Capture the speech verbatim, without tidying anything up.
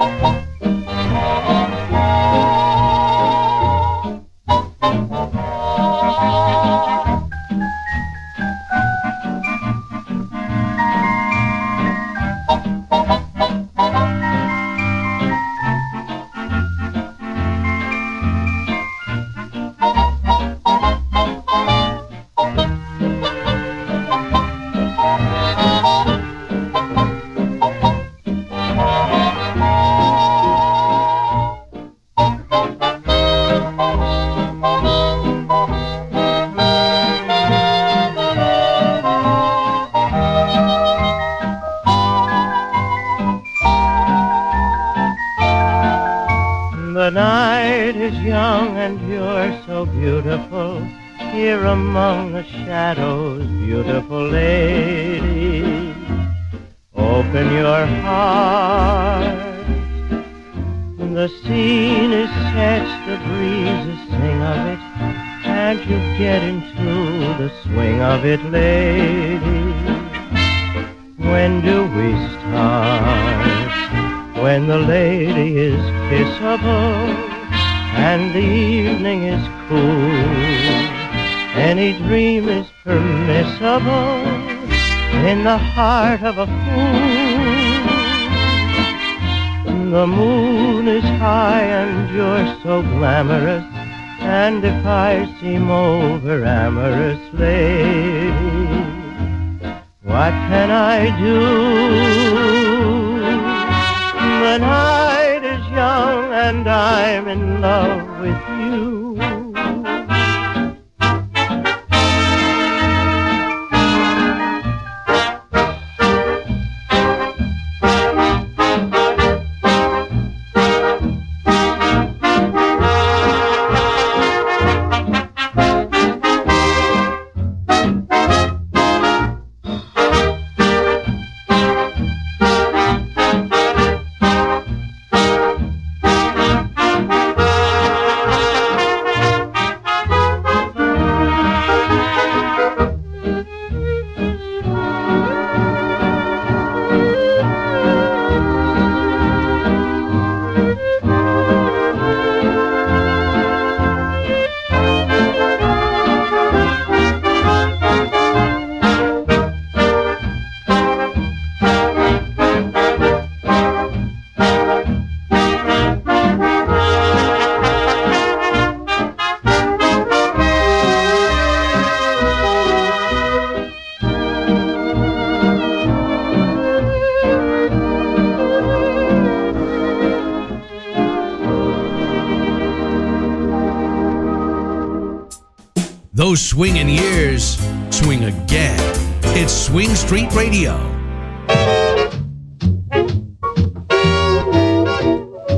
The night is young and you're so beautiful, here among the shadows, beautiful lady. Open your heart. The scene is set, the breezes sing of it, and you get into the swing of it, lady. When do we start? When the lady is kissable and the evening is cool, any dream is permissible in the heart of a fool. The moon is high and you're so glamorous, and if I seem over amorous, lady, what can I do? The night is young and I'm in love with you. Those swinging years swing again. It's Swing Street Radio.